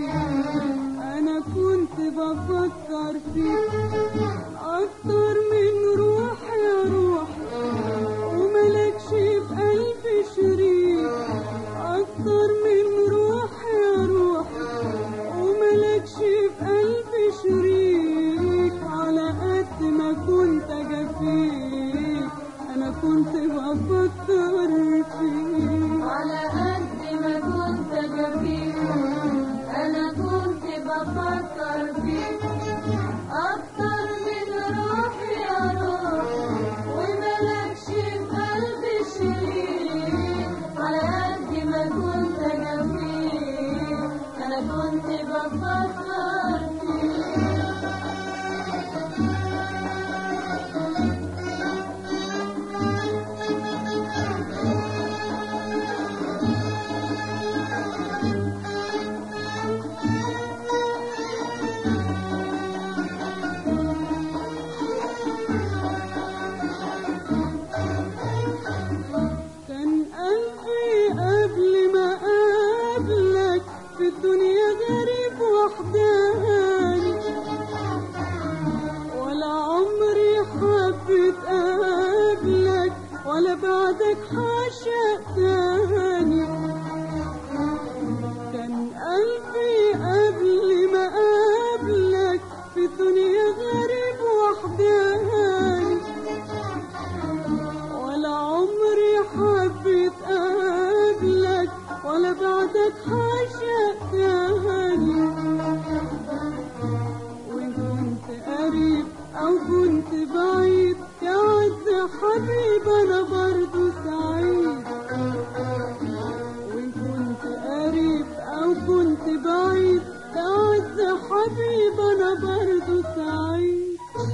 أنا كنت بفكر فيك أكتر من روح يا روح، وملكش في قلبي شريك. أكتر من روح يا روح، وملكش في قلبي شريك. على قد ما كنت جفيك أنا كنت بفكر فيك. على قد ما كنت جفيك أنا كنت بفكر فيك. أكتر من روح يا روح، وملكش في قلبي شريك. على قد ما كنت جفيك أنا كنت بفكر فيك. كان قلبي قبل ما قابلك في الدنيا غريب وحداني، ولا عمري حبيت قابلك ولا بعدك عاشق تاني. كان قلبي قبل ما قابلك في الدنيا غريب وحداني، ولا عمري حبيت قابلك ولا بعدك عاشق تاني. وإن كنت قريب أو كنت بعيد يا عز حبيب أنا برضو سعيد. وإن كنت قريب أو كنت بعيد يا عز حبيب أنا برضو سعيد.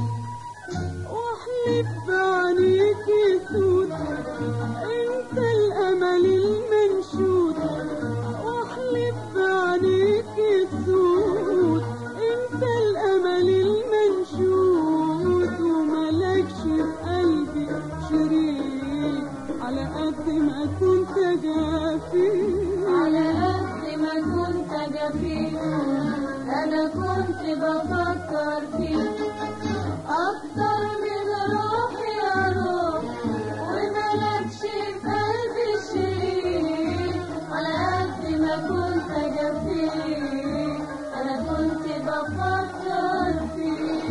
واحلف بعينيك يسود انت الامل المنشود. واحلف بعينيك يسود انت الامل المنشود، وملكش في قلبي شريك. على قد ما كنت جافيك على قد ما كنت جفيك أنا كنت بفكر فيك. أكتر من روح يا روح، وملكش في قلبي شريك. على قد ما كنت جفيك أنا كنت بفكر فيك.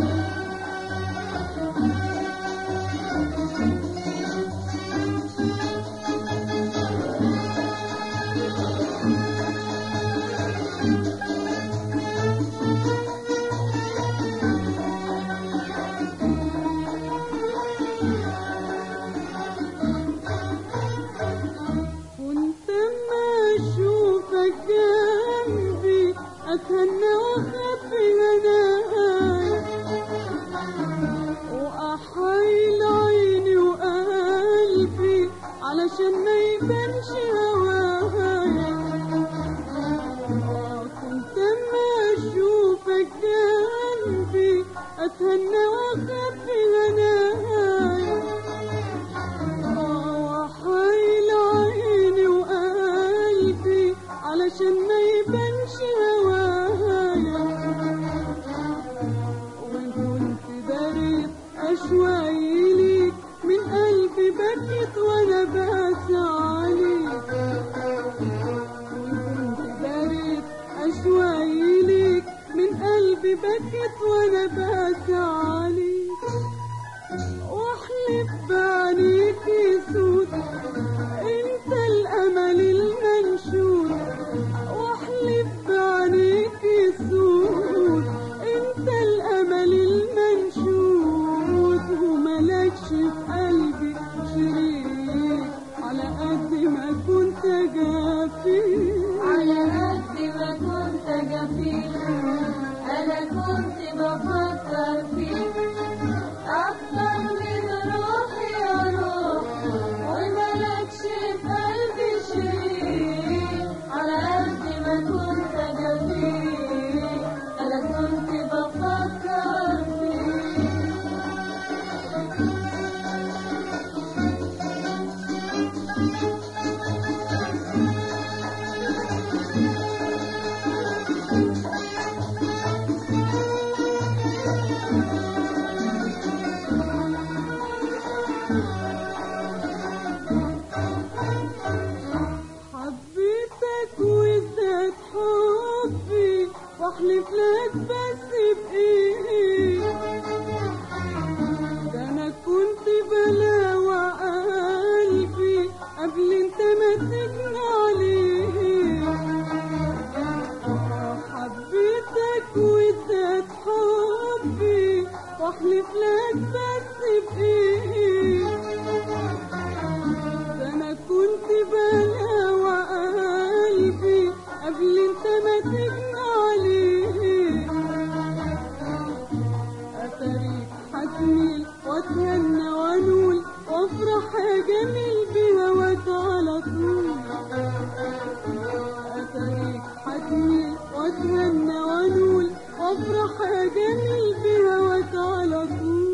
كنت ما اشوفك جنبي اتهنى واخبي هنايا، واحايل عيني وقلبي علشان ما يبانش هوايا. كنت ما اشوفك جنبي اتهنى واخبي هنايا، وحايل عيني وقلبي علشان ما يبانش هوايا. وإن كنت بريت أشواقي ليك من قلبي بكت وأنا باسى عليك. وإن كنت بريت أشواقي ليك من قلبي بكت وأنا باسى عليك. واحلف بعينيك يسود انت الامل المنشود. واحلف بعينيك يسود انت الامل المنشود، وملكش في قلبي شريك. على قد ما كنت جافيك على قد ما كنت جفيك أنا كنت بفكر فيك. واحلف لك بس بايه، ده انا كنت بلاوع قلبي قبل انت ما تجنى عليه. حبيتك واديت حبي واحلف لك بس بايه، ده انا كنت بلاوع قلبي قبل انت ما تجنى عليه. اتاريك هتميل واتهنى وانول وافرح يا جميل بهواك على طول. اتاريك هتميل واتهنى وانول وافرح يا جميل بهواك على طول.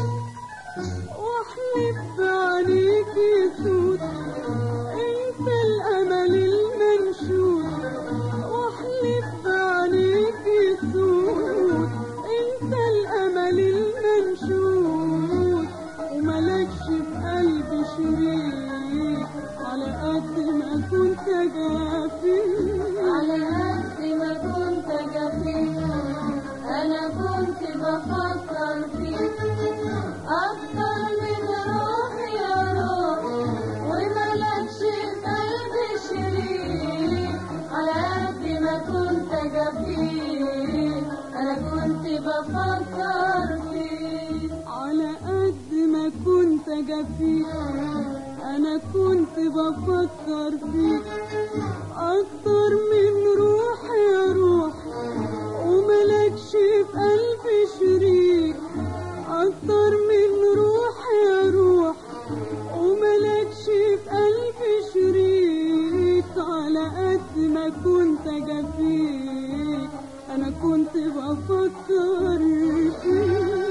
واحلف بعينيك يسود انت الامل المنشود، واحلف بعينيك يسود انت الامل المنشود، وملكش في قلبي شريك على قد ما كنت جافيك. على قد ما كنت جفيك انا كنت بفكر فيك اكتر من روحي يا روح، وملكش في قلبي شريك. على قد ما كنت جفيك انا كنت بفكر فيك. على قد ما كنت جفيك انا كنت بفكر فيك اكتر من روحي يا روح، وملكش في قلبي شريك. اكتر من روحي يا روح وملكش في قلبي شريك. على قد ما كنت جفيك انا كنت بفكر فيك.